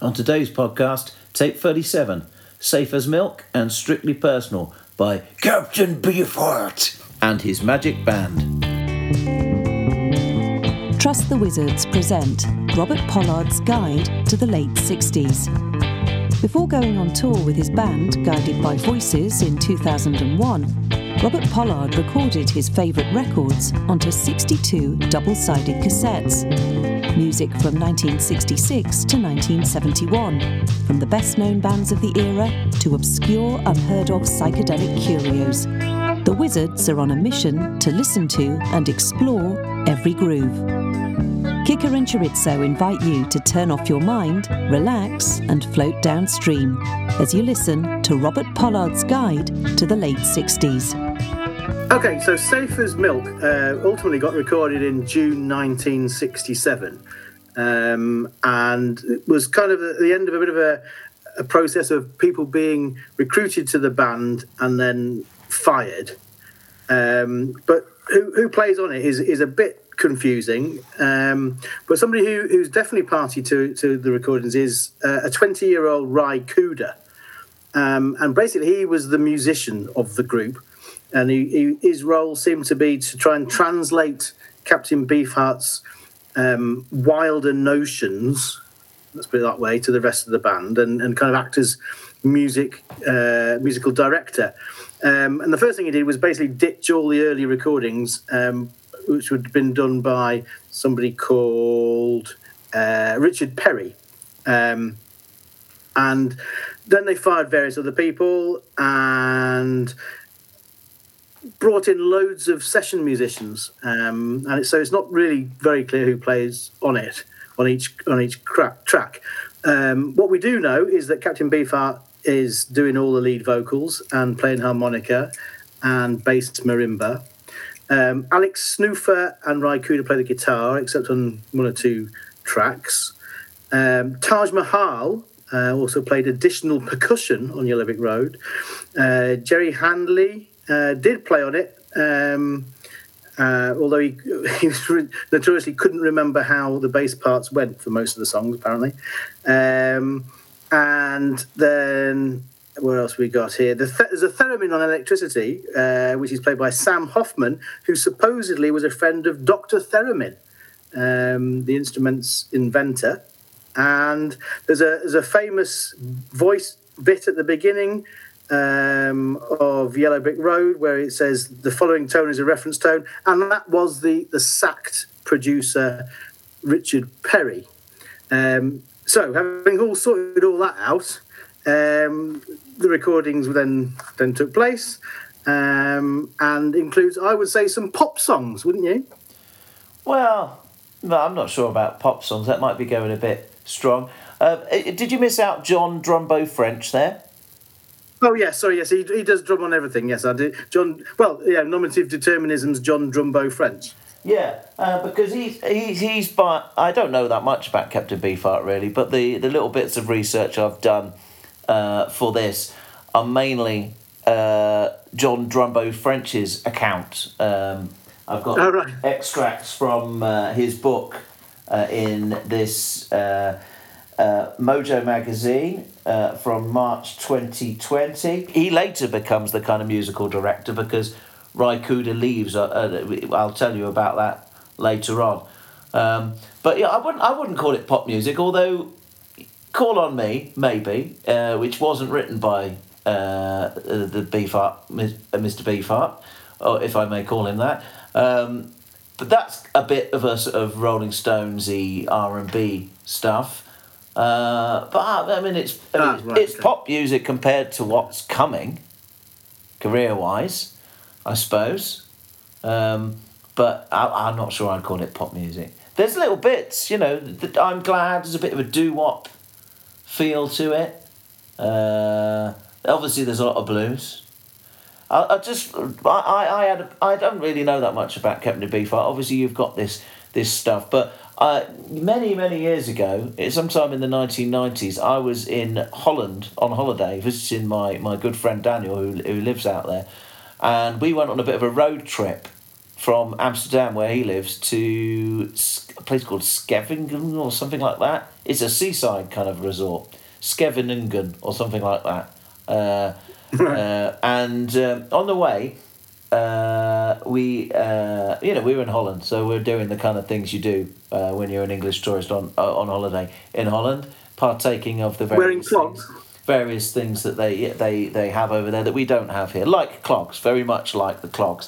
On today's podcast, Tape 37, Safe as Milk and Strictly Personal by Captain Beefheart and his magic band. Trust the Wizards present Robert Pollard's Guide to the Late 60s. Before going on tour with his band, Guided by Voices, in 2001, Robert Pollard recorded his favourite records onto 62 double-sided cassettes. Music from 1966 to 1971, from the best-known bands of the era to obscure, unheard-of psychedelic curios. The Wizards are on a mission to listen to and explore every groove. Kika and Chorizo invite you to turn off your mind, relax, and float downstream as you listen to Robert Pollard's Guide to the Late 60s. Okay, so Safe as Milk ultimately got recorded in June 1967, and it was kind of at the end of a bit of a process of people being recruited to the band and then fired. But who plays on it is a bit confusing, but somebody who's definitely party to the recordings is a 20-year-old Ry Cooder, and basically he was the musician of the group, and his role seemed to be to try and translate Captain Beefheart's wilder notions, let's put it that way, to the rest of the band, and kind of act as musical director. And the first thing he did was basically ditch all the early recordings, which would have been done by somebody called Richard Perry. And then they fired various other people and brought in loads of session musicians. So it's not really very clear who plays on it, on each track. What we do know is that Captain Beefheart is doing all the lead vocals and playing harmonica and bass marimba. Alex Snoofer and Ry Cooder play the guitar, except on one or two tracks. Taj Mahal also played additional percussion on Yellow Brick Road. Jerry Handley did play on it, although he notoriously couldn't remember how the bass parts went for most of the songs, apparently. And then, what else we got here? There's a theremin on Electricity, which is played by Sam Hoffman, who supposedly was a friend of Dr. Theremin, the instrument's inventor. And there's a famous voice bit at the beginning of Yellow Brick Road where it says the following tone is a reference tone, and that was the sacked producer Richard Perry. So having all sorted all that out, the recordings then took place, and includes, I would say, some pop songs, wouldn't you? Well, no, I'm not sure about pop songs. That might be going a bit strong. Did you miss out John Drumbo French there? Oh, yes, sorry, yes, he does drum on everything, yes, I did. Nominative Determinism's John Drumbo French. Yeah, because he's by... I don't know that much about Captain Beefheart, really, but the little bits of research I've done for this are mainly John Drumbo French's account. I've got extracts from his book in this Mojo magazine from March 2020. He later becomes the kind of musical director because Ry Cooder leaves. I'll tell you about that later on. But yeah, I wouldn't call it pop music, although Call on Me, maybe, which wasn't written by the Beefheart, Mr. Beefheart, or if I may call him that. But that's a bit of a sort of Rolling Stonesy R&B stuff. But I mean, it's pop music compared to what's coming, career-wise, I suppose. But I'm not sure I'd call it pop music. There's little bits, I'm glad there's a bit of a doo-wop feel to it. Obviously, there's a lot of blues. I don't really know that much about Captain Beefheart. Obviously, you've got this stuff, but many years ago, sometime in the 1990s, I was in Holland on holiday visiting my good friend Daniel, who lives out there, and we went on a bit of a road trip from Amsterdam, where he lives, to a place called Scheveningen or something like that. It's a seaside kind of resort. Scheveningen or something like that. And on the way, we were in Holland, so we're doing the kind of things you do when you're an English tourist on holiday in Holland, partaking of the various things that they have over there that we don't have here, like clogs, very much like the clogs.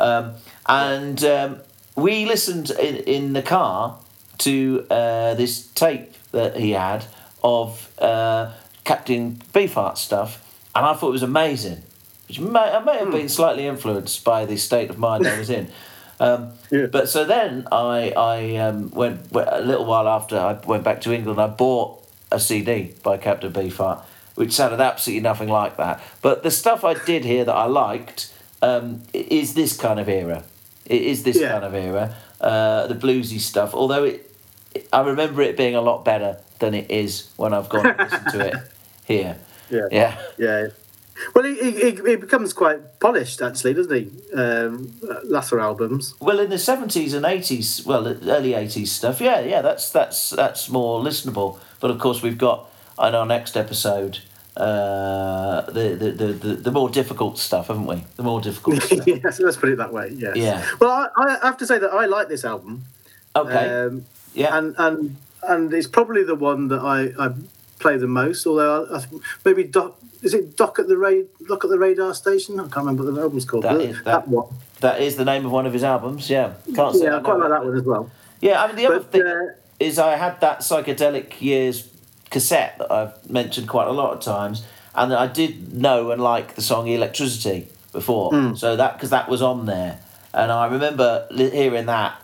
We listened in the car to this tape that he had of Captain Beefheart stuff, and I thought it was amazing. Which may have been slightly influenced by the state of mind I was in. But so then I went a little while after I went back to England. I bought a CD by Captain Beefheart, which sounded absolutely nothing like that. But the stuff I did hear that I liked is this kind of era. It is this kind of era, the bluesy stuff. Although I remember it being a lot better than it is when I've gone and listened to it here. Yeah. Well, he becomes quite polished, actually, doesn't he? Latter albums. Well, in the 70s and 80s, early 80s stuff, that's more listenable. But of course, we've got in our next episode the more difficult stuff, haven't we? The more difficult stuff. Yes, let's put it that way. Yes. Yeah. Well, I have to say that I like this album. Okay. And it's probably the one that I play the most. Although maybe is it Look at the Radar Station? I can't remember what the album's called. That one. That is the name of one of his albums. Yeah. Can't say. Yeah, I quite like that one as well. Yeah, I mean the other thing is I had that Psychedelic Years cassette that I've mentioned quite a lot of times, and I did know and like the song Electricity before, so because that was on there, and I remember hearing that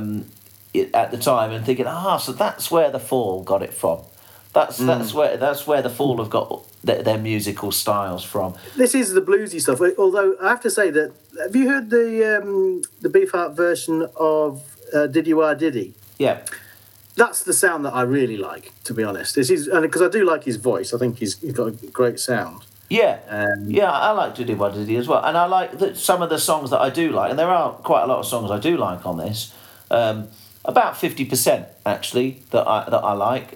at the time and thinking, so that's where the Fall got it from. That's where the Fall have got their musical styles from. This is the bluesy stuff. Although I have to say that, have you heard the Beefheart version of Diddy Wah Diddy? Yeah. That's the sound that I really like, to be honest. This is because I do like his voice. I think he's got a great sound. Yeah, I like Diddy Wah Diddy as well, and I like some of the songs that I do like, and there are quite a lot of songs I do like on this. About 50% actually that I like.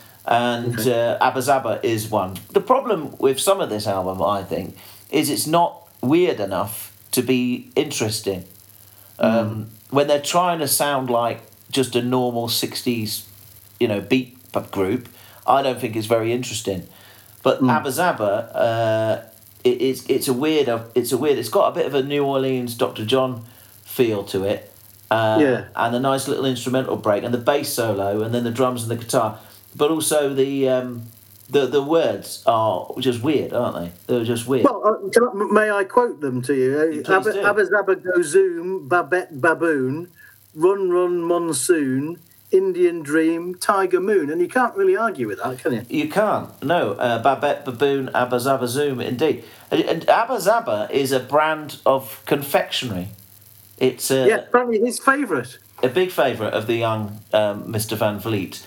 Abba Zaba is one. The problem with some of this album, I think, is it's not weird enough to be interesting. When they're trying to sound like just a normal 60s, beat group, I don't think it's very interesting. But Abba Zaba, it's got a bit of a New Orleans Dr. John feel to it. And a nice little instrumental break and the bass solo and then the drums and the guitar. But also the words are just weird, aren't they? They're just weird. Well, may I quote them to you? Abba Zaba go zoom, Babette baboon, run run monsoon, Indian dream, tiger moon, and you can't really argue with that, can you? You can't. No, Babette baboon, Abba Zaba zoom, indeed. And Abba Zaba is a brand of confectionery. It's probably his favourite. A big favourite of the young Mr. Van Vliet.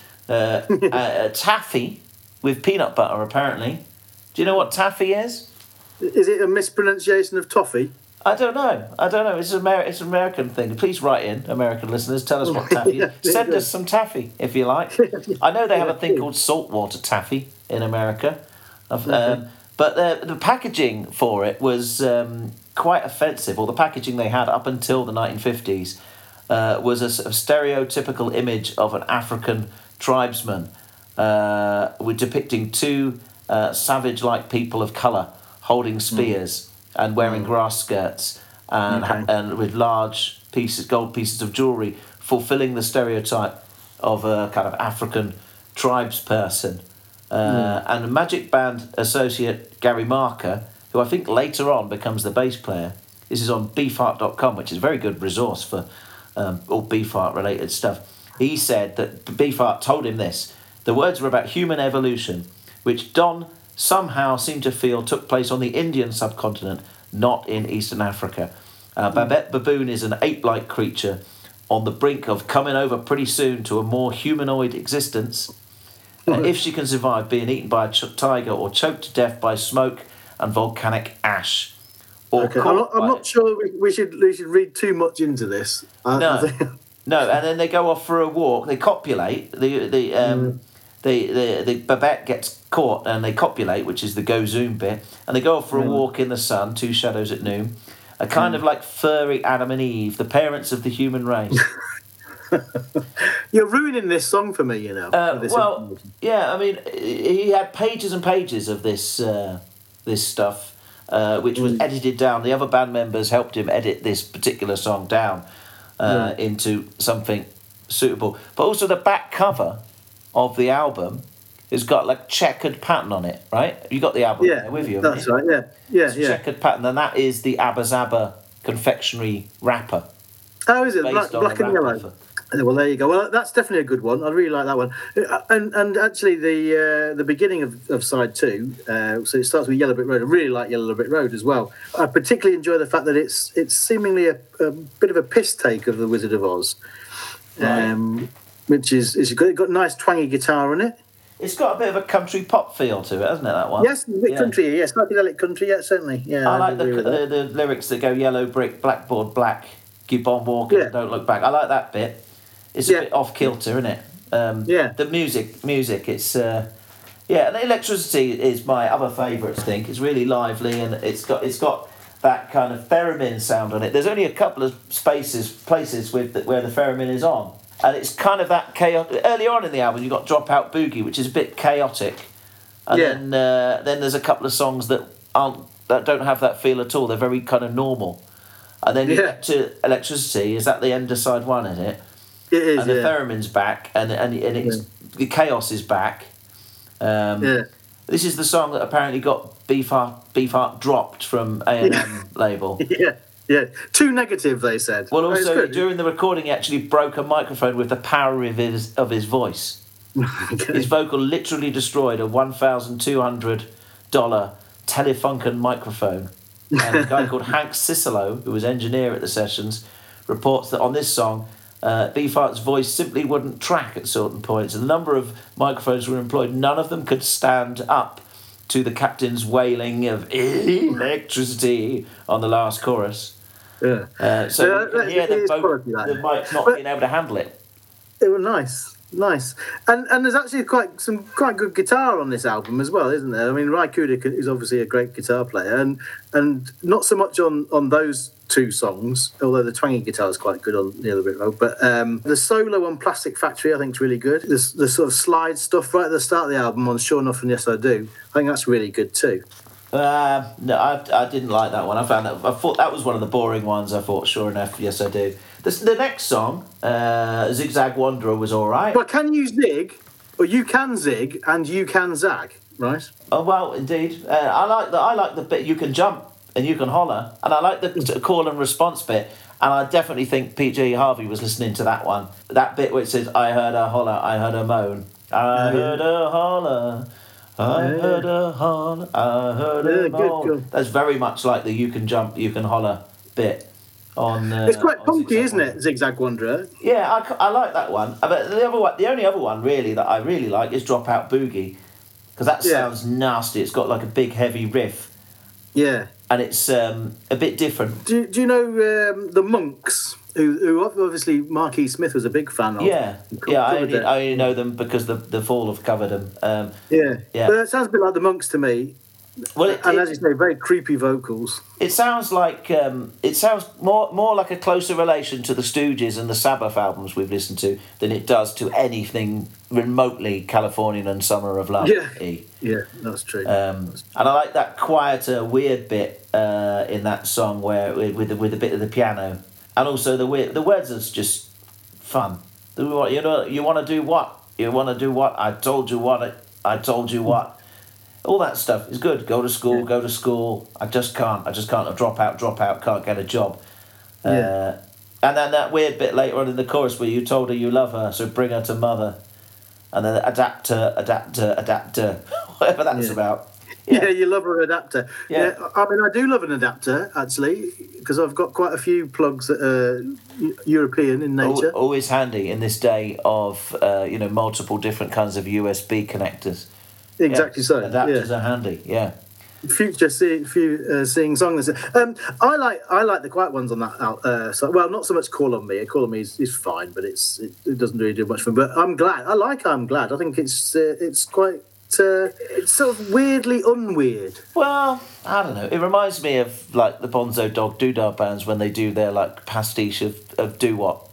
Taffy with peanut butter, apparently. Do you know what taffy is? Is it a mispronunciation of toffee? I don't know. It's an American thing. Please write in, American listeners. Tell us what taffy is. Send us some taffy, if you like. I know they have a thing called saltwater taffy in America. But the packaging for it was quite offensive. Or the packaging they had up until the 1950s was a stereotypical image of an African tribesman with depicting two savage-like people of colour holding spears and wearing grass skirts and with large gold pieces of jewellery, fulfilling the stereotype of a kind of African tribesperson. And Magic Band associate Gary Marker, who I think later on becomes the bass player, this is on beefheart.com, which is a very good resource for all Beefheart-related stuff. He said that Beefheart told him this: the words were about human evolution, which Don somehow seemed to feel took place on the Indian subcontinent, not in Eastern Africa. Babette Baboon is an ape-like creature on the brink of coming over pretty soon to a more humanoid existence. If she can survive being eaten by a tiger or choked to death by smoke and volcanic ash. or Okay. caught I'm by not it. sure we should read too much into this. No. No, and then they go off for a walk. They copulate. The Babette gets caught and they copulate, which is the go zoom bit. And they go off for a walk in the sun, two shadows at noon. A kind of like furry Adam and Eve, the parents of the human race. You're ruining this song for me, you know. with this information. Yeah, I mean, he had pages and pages of this this stuff, which was edited down. The other band members helped him edit this particular song down into something suitable. But also the back cover of the album has got like checkered pattern on it, right? You got the album there with you, haven't that's you? right. Yeah. Checkered pattern, and that is the Abba Zaba confectionery wrapper. Oh, is it Based on black the and yellow? wrapper. Well, there you go. Well, that's definitely a good one. I really like that one. And actually, the beginning of side two, so it starts with Yellow Brick Road. I really like Yellow Brick Road as well. I particularly enjoy the fact that it's seemingly a bit of a piss take of the Wizard of Oz, which is good. It's got a nice twangy guitar on it. It's got a bit of a country pop feel to it, hasn't it, that one? Yes, a bit country. Yes, psychedelic country. Yeah, certainly. Yeah, I like agree with that. the lyrics that go yellow brick, blackboard black, keep on walking, don't look back. I like that bit. It's a bit off kilter, isn't it? The music. It's and the Electricity is my other favourite. I think it's really lively and it's got that kind of theremin sound on it. There's only a couple of places where the theremin is on, and it's kind of that chaotic. Earlier on in the album, you got Dropout Boogie, which is a bit chaotic, and then there's a couple of songs that don't have that feel at all. They're very kind of normal, and then you get to Electricity. Is that the end of side one? Is it? It is, and the theremin's back, and it's the chaos is back. This is the song that apparently got Beefheart dropped from A&M label. Yeah. Too negative, they said. Well, also during the recording, he actually broke a microphone with the power of his voice. Okay. His vocal literally destroyed a $1,200 Telefunken microphone. And a guy called Hank Cicelo, who was engineer at the sessions, reports that on this song, Beefheart's voice simply wouldn't track at certain points. And the number of microphones were employed, none of them could stand up to the captain's wailing of electricity on the last chorus. So you can hear the mic not being able to handle it. They were nice. And there's actually some quite good guitar on this album as well, isn't there? I mean, Ry Cooder is obviously a great guitar player, and not so much on those two songs, although the twangy guitar is quite good on the other bit. But the solo on Plastic Factory, I think, is really good. The sort of slide stuff right at the start of the album on Sure Enough and Yes I Do, I think that's really good too. No, I didn't like that one. I thought that was one of the boring ones. I thought Sure Enough, Yes I Do. The next song, Zigzag Wanderer, was all right. Well, can you zig, or you can zig and you can zag, right? Oh well, indeed. I like the bit you can jump and you can holler, and I like the call and response bit. And I definitely think PJ Harvey was listening to that one. That bit where it says, "I heard a holler, I heard a moan, I heard a holler." I heard a holler, I heard a moan. Good. That's very much like the "you can jump, you can holler" bit. It's quite punky, isn't it, Zigzag Wanderer? Yeah, I like that one. But the only other one really that I really like is Dropout Boogie, because that sounds nasty. It's got like a big heavy riff. Yeah. And it's a bit different. Do you know the Monks, who obviously Marquis Smith was a big fan of? Yeah, I only know them because the Fall have covered them. Yeah. But it sounds a bit like the Monks to me. Well, as you say, very creepy vocals. It sounds like more like a closer relation to the Stooges and the Sabbath albums we've listened to than it does to anything remotely Californian and Summer of Love. Yeah, that's true. And I like that quieter, weird bit in that song where with a bit of the piano, and also the words are just fun. You want to do what? You want to do what? I told you what. I told you what. All that stuff is good. Go to school. I just can't. Drop out. Can't get a job. And then that weird bit later on in the chorus where you told her you love her, so bring her to mother. And then adapter, whatever that's about. Yeah, you love an adapter. Yeah. I mean, I do love an adapter, actually, because I've got quite a few plugs that are European in nature. Always handy in this day of, multiple different kinds of USB connectors. Exactly so. Adapters are handy, yeah. future seeing songs. I like the quiet ones on that. So, well, not so much Call on Me. Call on Me is fine, but it doesn't really do much for me. But I'm glad. I'm glad. I think it's quite. It's sort of weirdly unweird. Well, I don't know. It reminds me of like the Bonzo Dog Doodah bands when they do their like pastiche of doo wop.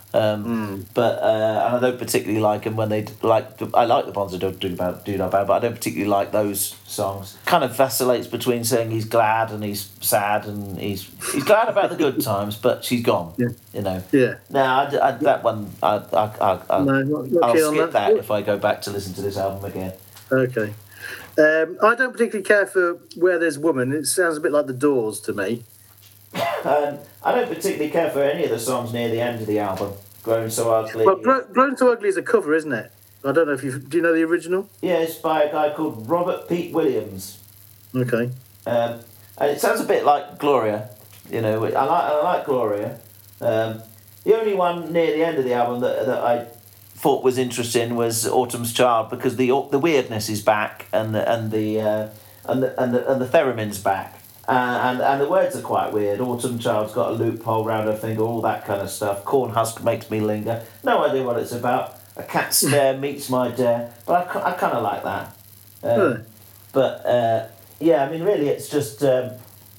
But and I don't particularly like them when they I like the Bonzo Dog Doodah band, but I don't particularly like those songs. Kind of vacillates between saying he's glad and he's sad and he's glad about the good times, but she's gone. Yeah. You know. Yeah. Now that one I'll not skip that if I go back to listen to this album again. Okay. I don't particularly care for Where There's Woman. It sounds a bit like The Doors to me. I don't particularly care for any of the songs near the end of the album. Grown So Ugly. Well, Grown So Ugly is a cover, isn't it? I don't know if do you know the original? Yeah, it's by a guy called Robert Pete Williams. Okay. And it sounds a bit like Gloria. You know, I like Gloria. The only one near the end of the album that I thought was interesting was Autumn's Child, because the weirdness is back and the theremin's back. And the words are quite weird. Autumn Child's got a loophole round her finger, all that kind of stuff. Corn husk makes me linger. No idea what it's about. A cat stare meets my dare. But I kind of like that. But yeah, I mean, really, it's just I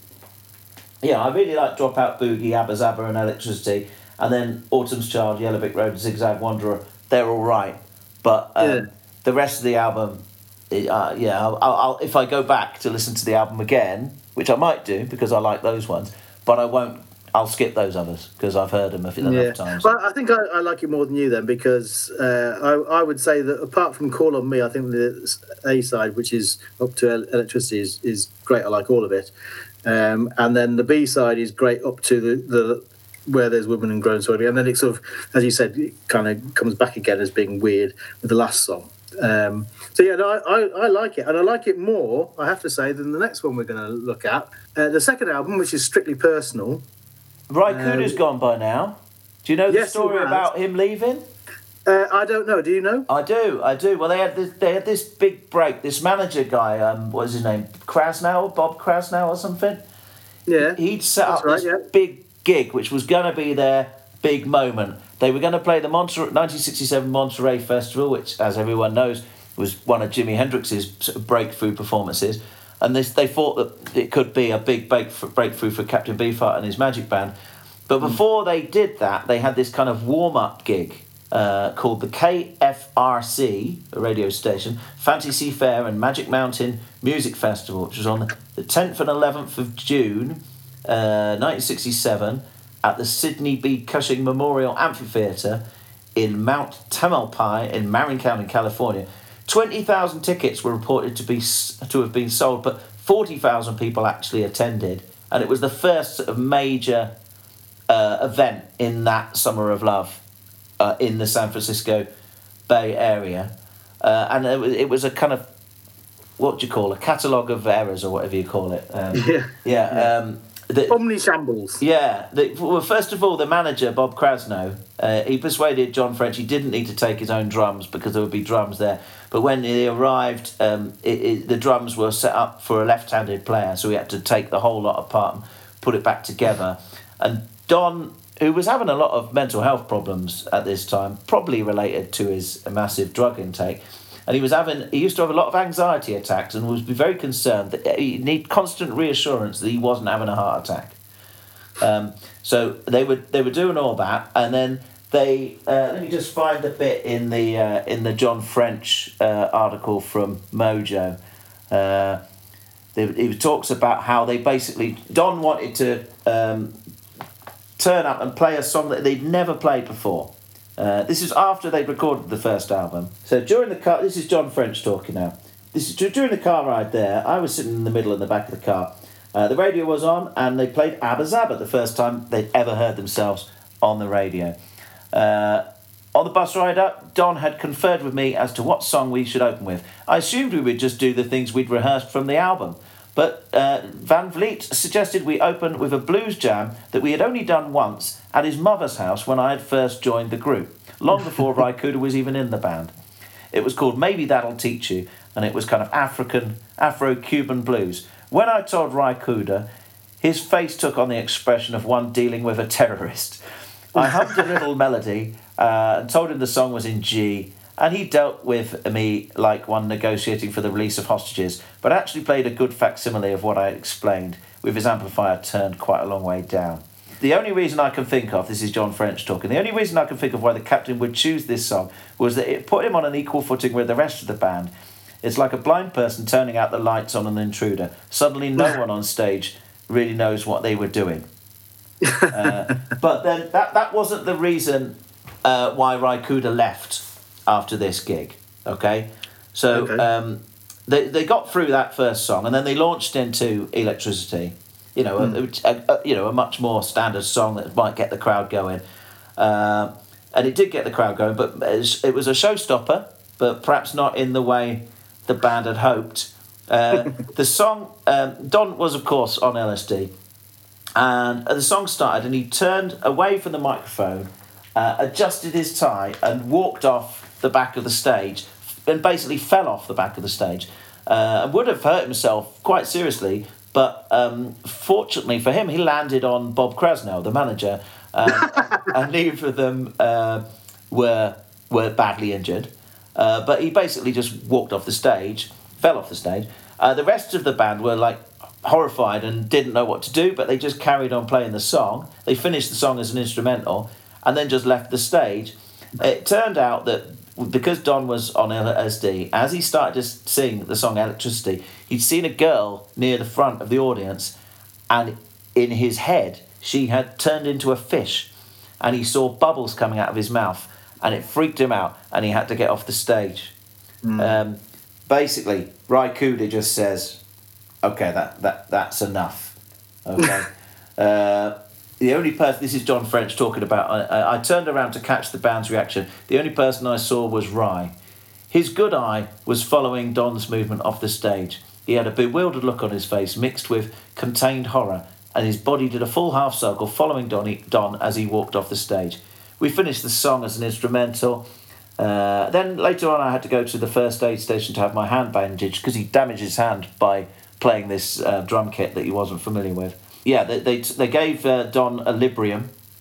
really like Dropout Boogie, Abba Zabba, and Electricity, and then Autumn's Child, Yellow Brick Road, Zigzag Wanderer. They're all right, but the rest of the album, I'll if I go back to listen to the album again, which I might do because I like those ones, but I won't. I'll skip those others because I've heard them enough times. Well, I think I like it more than you then, because I would say that apart from Call on Me, I think the A side, which is Up to Electricity, is great. I like all of it, and then the B side is great up to the Where There's Women and Grown So Ugly, and then it sort of, as you said, it kind of comes back again as being weird with the last song. So yeah, no, I like it, and I like it more, I have to say, than the next one we're going to look at, the second album, which is Strictly Personal. Ry Cooder's gone by now. Do you know the story about him leaving? I don't know. Do you know? I do. Well, they had this big break. This manager guy, what was his name? Krasnow, Bob Krasnow or something. Yeah. He'd set up this big gig, which was going to be their big moment. They were going to play the 1967 Monterey Festival, which, as everyone knows, was one of Jimi Hendrix's sort of breakthrough performances. And they thought that it could be a big breakthrough for Captain Beefheart and his Magic Band. But before they did that, they had this kind of warm-up gig called the KFRC, a radio station, Fantasy Fair and Magic Mountain Music Festival, which was on the 10th and 11th of June, 1967, at the Sidney B. Cushing Memorial Amphitheatre in Mount Tamalpais in Marin County, California. 20,000 tickets were reported to have been sold, but 40,000 people actually attended, and it was the first sort of major event in that Summer of Love in the San Francisco Bay Area, and it was a kind of, what do you call, a catalogue of errors or whatever you call it. Omni shambles. Yeah. Well, first of all, the manager, Bob Krasnow, he persuaded John French he didn't need to take his own drums because there would be drums there. But when he arrived, the drums were set up for a left-handed player, so he had to take the whole lot apart and put it back together. And Don, who was having a lot of mental health problems at this time, probably related to his massive drug intake, and he used to have a lot of anxiety attacks and was very concerned that he needed constant reassurance that he wasn't having a heart attack. So they were doing all that, and then they let me just find a bit in the John French article from Mojo. He talks about how they basically, Don wanted to turn up and play a song that they'd never played before. This is after they'd recorded the first album. So during the car, this is John French talking now. This is during the car ride there. I was sitting in the middle in the back of the car. The radio was on, and they played Abba Zabba, the first time they'd ever heard themselves on the radio. On the bus ride up, Don had conferred with me as to what song we should open with. I assumed we would just do the things we'd rehearsed from the album, but Van Vliet suggested we open with a blues jam that we had only done once at his mother's house when I had first joined the group, long before Ry Cooder was even in the band. It was called Maybe That'll Teach You, and it was kind of Afro-Cuban blues. When I told Ry Cooder, his face took on the expression of one dealing with a terrorist. I hummed a little melody and told him the song was in G, and he dealt with me like one negotiating for the release of hostages, but actually played a good facsimile of what I explained, with his amplifier turned quite a long way down. The only reason I can think of, this is John French talking, the only reason I can think of why the captain would choose this song was that it put him on an equal footing with the rest of the band. It's like a blind person turning out the lights on an intruder. Suddenly no one on stage really knows what they were doing. But then that wasn't the reason why Ry Cooder left after this gig, okay? So they got through that first song, and then they launched into Electricity, a much more standard song that might get the crowd going. And it did get the crowd going, but it was a showstopper, but perhaps not in the way the band had hoped. The song, Don was, of course, on LSD, and the song started, and he turned away from the microphone, adjusted his tie, and walked off the back of the stage, and basically fell off the back of the stage, and would have hurt himself quite seriously. But fortunately for him, he landed on Bob Krasnow, the manager, and neither of them were badly injured. But he basically just walked off the stage, fell off the stage. The rest of the band were like horrified and didn't know what to do, but they just carried on playing the song. They finished the song as an instrumental and then just left the stage. It turned out that because Don was on LSD, as he started to sing the song Electricity, he'd seen a girl near the front of the audience, and in his head, she had turned into a fish, and he saw bubbles coming out of his mouth, and it freaked him out, and he had to get off the stage. Basically, Ry Cooder just says, "Okay, that's enough." Okay. The only person, this is John French talking about, I turned around to catch the band's reaction. The only person I saw was Ry. His good eye was following Don's movement off the stage. He had a bewildered look on his face, mixed with contained horror, and his body did a full half circle following Don as he walked off the stage. We finished the song as an instrumental. Then later on I had to go to the first aid station to have my hand bandaged because he damaged his hand by playing this drum kit that he wasn't familiar with. Yeah, they gave Don a Librium,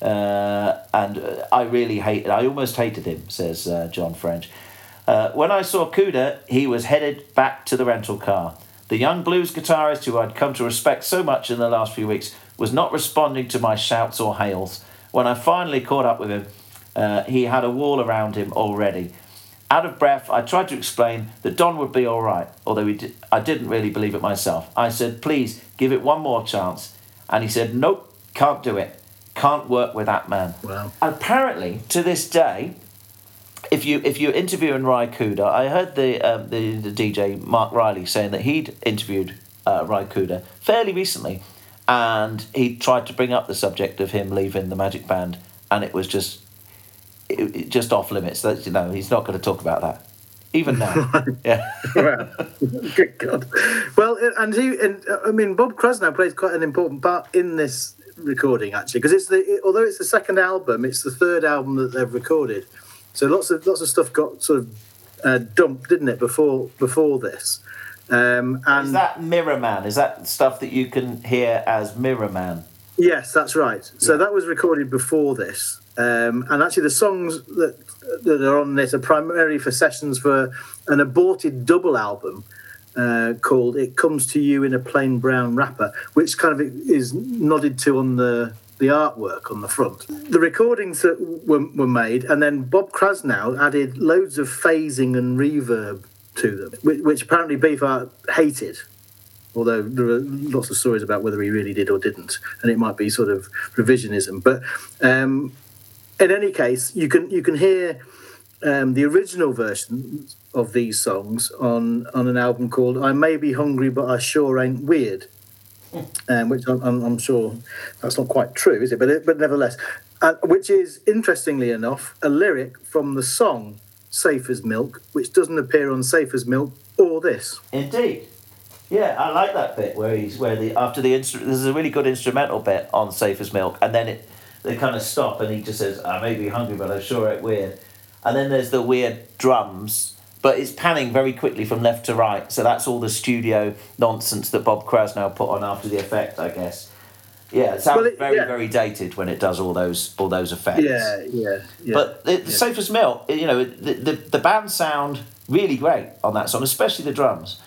and I almost hated him, says John French. When I saw Cooder, he was headed back to the rental car. The young blues guitarist who I'd come to respect so much in the last few weeks was not responding to my shouts or hails. When I finally caught up with him, he had a wall around him already. Out of breath, I tried to explain that Don would be all right, although I didn't really believe it myself. I said, "Please, give it one more chance." And he said, "Nope, can't do it. Can't work with that man." Wow. Apparently, to this day, if you're interviewing Ry Cooder, I heard the DJ Mark Riley saying that he'd interviewed Ry Cooder fairly recently, and he tried to bring up the subject of him leaving the Magic Band, and it was just off limits. He's not going to talk about that. Even now. Yeah. Wow. Good God. Well, and Bob Krasnow plays quite an important part in this recording, actually, because although it's the second album, it's the third album that they've recorded. So lots of stuff got sort of dumped, didn't it, before this? And is that Mirror Man? Is that stuff that you can hear as Mirror Man? Yes, that's right. So that was recorded before this. And actually the songs that are on this are primarily for sessions for an aborted double album called It Comes to You in a Plain Brown Wrapper, which kind of is nodded to on the artwork on the front. The recordings that were made, and then Bob Krasnow added loads of phasing and reverb to them, which apparently Beefheart hated, although there are lots of stories about whether he really did or didn't, and it might be sort of revisionism. But in any case, you can hear the original version of these songs on an album called I May Be Hungry But I Sure Ain't Weird, which I'm sure that's not quite true, is it? But nevertheless, which is, interestingly enough, a lyric from the song Safe as Milk, which doesn't appear on Safe as Milk or this. Indeed. Yeah, I like that bit there's a really good instrumental bit on Safe as Milk, and then they kind of stop and he just says, "I may be hungry, but I sure ain't weird." And then there's the weird drums, but it's panning very quickly from left to right. So that's all the studio nonsense that Bob Krasnow put on after the effect, I guess. Yeah, it sounds very dated when it does all those effects. Yeah. But the Safe as Milk, you know, the band sound really great on that song, especially the drums.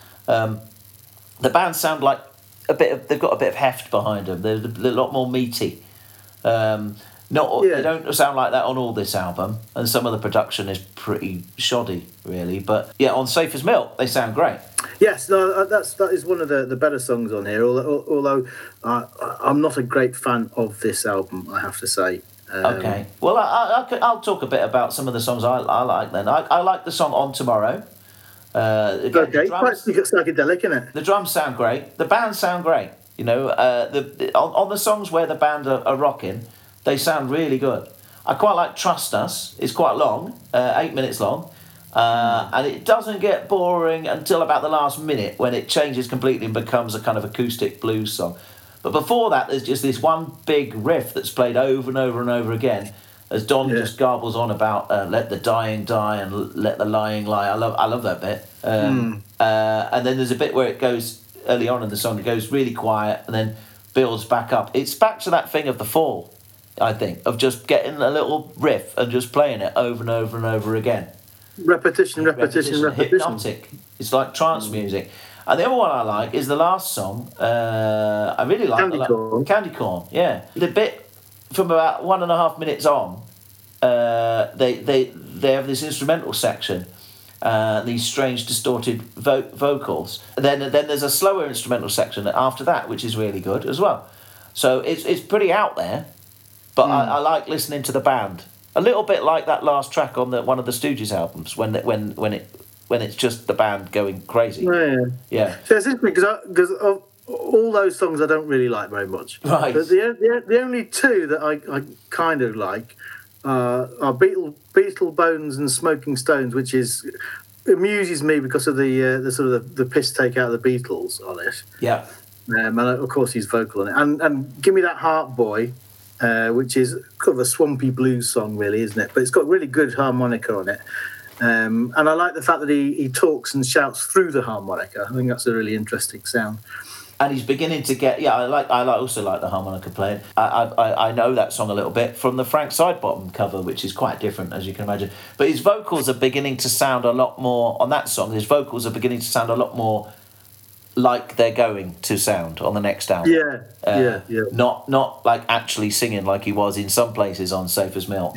The band sound like they've got a bit of heft behind them. They're a lot more meaty. They don't sound like that on all this album, and some of the production is pretty shoddy, really. But yeah, on Safe as Milk, they sound great. Yes, no, that is one of the better songs on here. Although I'm not a great fan of this album, I have to say. Okay, well, I'll talk a bit about some of the songs I like. Then I like the song On Tomorrow. Quite psychedelic, isn't it? The drums sound great. The band sound great. You know, on the songs where the band are rocking, they sound really good. I quite like Trust Us. It's quite long, 8 minutes long. And it doesn't get boring until about the last minute when it changes completely and becomes a kind of acoustic blues song. But before that, there's just this one big riff that's played over and over and over again as Don just garbles on about let the dying die and let the lying lie. I love that bit. And then there's a bit where it goes early on in the song, it goes really quiet and then builds back up. It's back to that thing of The Fall, I think, of just getting a little riff and just playing it over and over and over again. Repetition. Hypnotic. It's like trance music. And the other one I like is the last song. I really like Candy Corn. Yeah, the bit from about 1.5 minutes on, they have this instrumental section, these strange distorted vocals. Then there's a slower instrumental section after that, which is really good as well. So it's pretty out there, but I like listening to the band. A little bit like that last track on one of the Stooges albums when it's just the band going crazy. Yeah. So it's interesting because all those songs I don't really like very much. Right. But the only two that I kind of like are Beetle Bones and Smoking Stones, which amuses me because of the sort of the piss take out of the Beatles on it. Yeah. And of course he's vocal on it. And Give Me That Heart Boy, which is kind of a swampy blues song, really, isn't it? But it's got really good harmonica on it. And I like the fact that he talks and shouts through the harmonica. I think that's a really interesting sound. And he's beginning to get... Yeah, I also like the harmonica playing. I know that song a little bit from the Frank Sidebottom cover, which is quite different, as you can imagine. But his vocals are beginning to sound a lot more... On that song, his vocals are beginning to sound a lot more like they're going to sound on the next album. Yeah. Not like actually singing like he was in some places on Safe as Milk.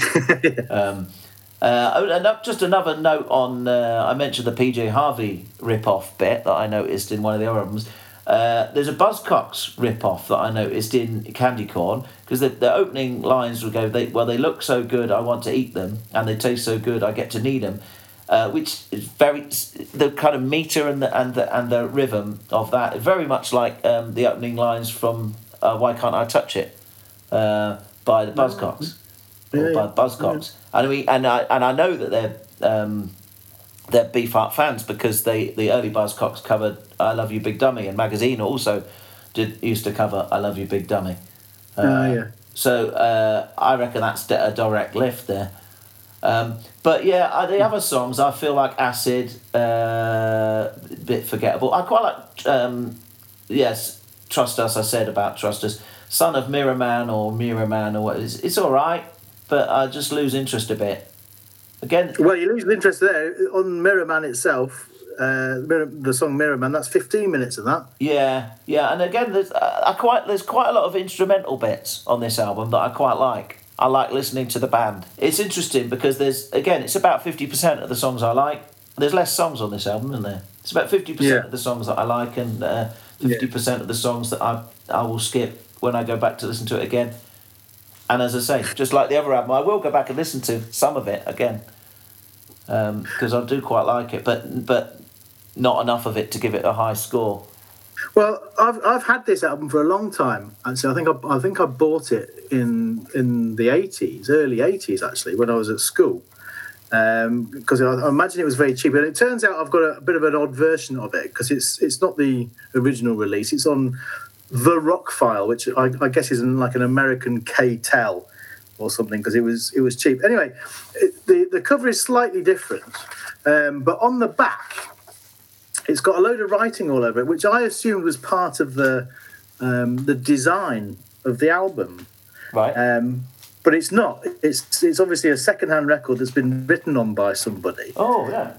And just another note on... I mentioned the PJ Harvey rip-off bit that I noticed in one of the other albums. There's a Buzzcocks rip-off that I noticed in Candy Corn, because the opening lines would go, they look so good, I want to eat them, and they taste so good, I get to need them, which is very... The kind of meter and the rhythm of that is very much like the opening lines from Why Can't I Touch It by the Buzzcocks. By Buzzcocks. And I know that they're Beefheart fans because the early Buzzcocks covered I Love You Big Dummy, and Magazine also used to cover I Love You Big Dummy. So I reckon that's a direct lift there. But yeah, the other songs I feel like Acid, a bit forgettable. I quite like Trust Us. I said about Trust Us. Son of Mirror Man or what it is. It's all right, but I just lose interest a bit. Again, well, you lose interest there on Mirror Man itself. The song Mirror Man, that's 15 minutes of that. Yeah, and again, there's quite a lot of instrumental bits on this album that I quite like. I like listening to the band. It's interesting because it's about 50% of the songs I like. There's less songs on this album, isn't there? It's about 50% of the songs that I like and 50% of the songs that I will skip when I go back to listen to it again. And as I say, just like the other album, I will go back and listen to some of it again because I do quite like it, but not enough of it to give it a high score. Well, I've had this album for a long time, and so I think I bought it in the early 80s actually, when I was at school, because I imagine it was very cheap. And it turns out I've got a bit of an odd version of it because it's not the original release. It's on The Rock File, which I guess is like an American K-Tel or something, because it was cheap. Anyway, the cover is slightly different. But on the back, it's got a load of writing all over it, which I assumed was part of the design of the album. Right. But it's not. It's obviously a second-hand record that's been written on by somebody. Oh, yeah.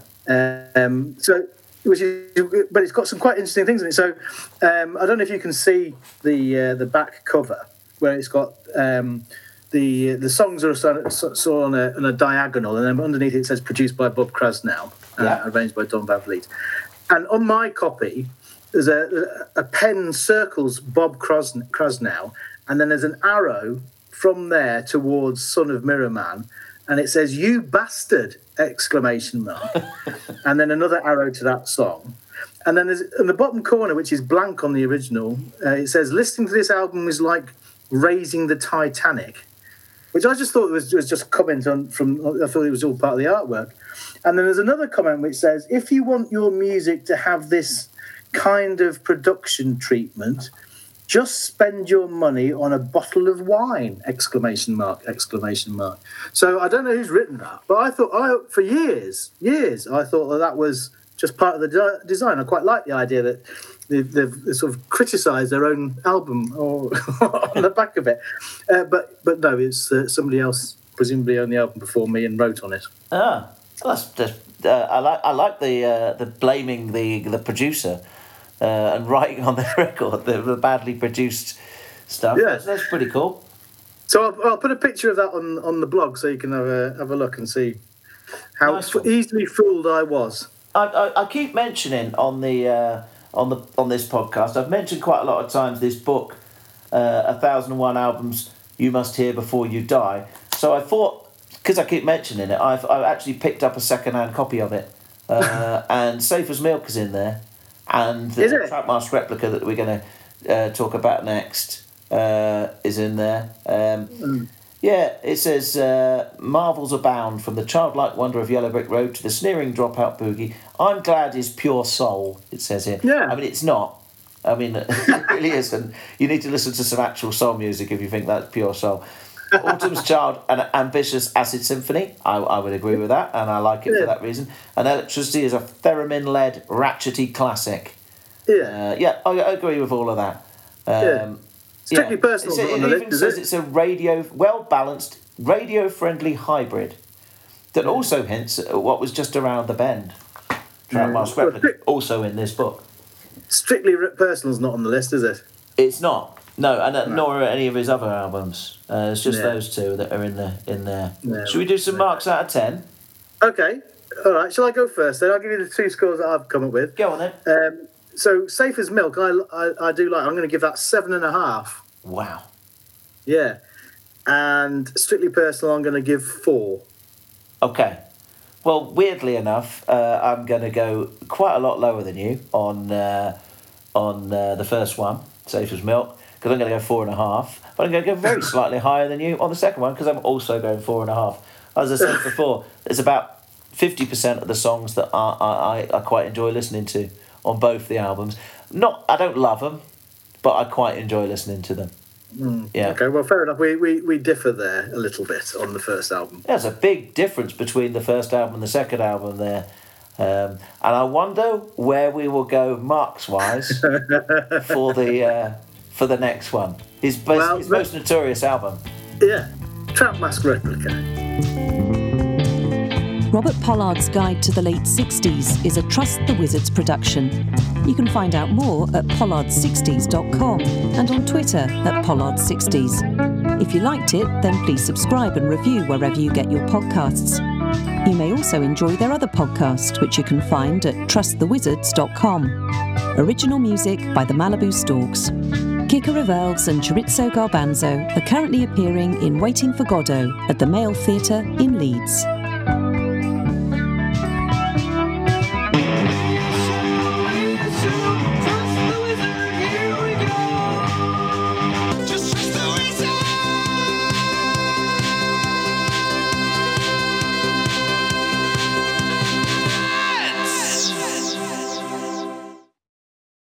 But it's got some quite interesting things in it. So I don't know if you can see the back cover where it's got the songs are sort on a diagonal, and then underneath it says produced by Bob Krasnow, arranged by Don Van Vliet. And on my copy, there's a pen circles Bob Krasnow, and then there's an arrow from there towards Son of Mirror Man, and it says "You bastard!" ! And then another arrow to that song. And then there's in the bottom corner, which is blank on the original, it says listening to this album is like raising the Titanic, which I just thought was just a comment I thought it was all part of the artwork. And then there's another comment which says, if you want your music to have this kind of production treatment, just spend your money on a bottle of wine! ! So I don't know who's written that, but I thought for years, I thought that was just part of the design. I quite like the idea that they've sort of criticised their own album or on the back of it. But no, it's somebody else presumably owned the album before me and wrote on it. Ah, that's I like the blaming the producer. And writing on the record the badly produced stuff. Yeah. That's pretty cool. So I'll put a picture of that on the blog so you can have a look and see how easily fooled I was. I keep mentioning on this podcast, I've mentioned quite a lot of times this book, 1001 Albums You Must Hear Before You Die. So I thought, because I keep mentioning it, I've actually picked up a second-hand copy of it. And Safe as Milk is in there. And the Trackmaster replica that we're going to talk about next is in there. Yeah, it says, marvels abound from the childlike wonder of Yellow Brick Road to the sneering dropout boogie. I'm glad is pure soul, it says here. Yeah. I mean, it's not. I mean, it really isn't. You need to listen to some actual soul music if you think that's pure soul. Autumn's Child, an ambitious acid symphony. I would agree with that, and I like it for that reason. And Electricity is a theremin-led, ratchety classic. Yeah. I agree with all of that. Strictly Personal. It even says it's a well-balanced, radio-friendly hybrid that also hints at what was just around the bend. Trackmaster replica, also in this book. Strictly Personal's not on the list, is it? It's not. No, and nor are any of his other albums. It's just those two that are in there. Yeah. Should we do some marks out of 10? Okay. All right. Shall I go first then? I'll give you the two scores that I've come up with. Go on then. So Safe as Milk, I do like. I'm going to give that 7.5. Wow. Yeah. And Strictly Personal, I'm going to give 4. Okay. Well, weirdly enough, I'm going to go quite a lot lower than you on the first one, Safe as Milk, because I'm going to go 4.5. But I'm going to go very slightly higher than you on the second one, because I'm also going 4.5. As I said before, there's about 50% of the songs that I quite enjoy listening to on both the albums. I don't love them, but I quite enjoy listening to them. Yeah. Okay, well, fair enough. We differ there a little bit on the first album. There's a big difference between the first album and the second album there. And I wonder where we will go marks-wise for the next one. His most notorious album. Yeah, Trackmaster Replica. Robert Pollard's Guide to the Late 60s is a Trust the Wizards production. You can find out more at pollard60s.com and on Twitter at pollard60s. If you liked it, then please subscribe and review wherever you get your podcasts. You may also enjoy their other podcast, which you can find at trustthewizards.com. Original music by the Malibu Storks. Kika Revelves and Chorizo Garbanzo are currently appearing in Waiting for Godot at the Male Theatre in Leeds.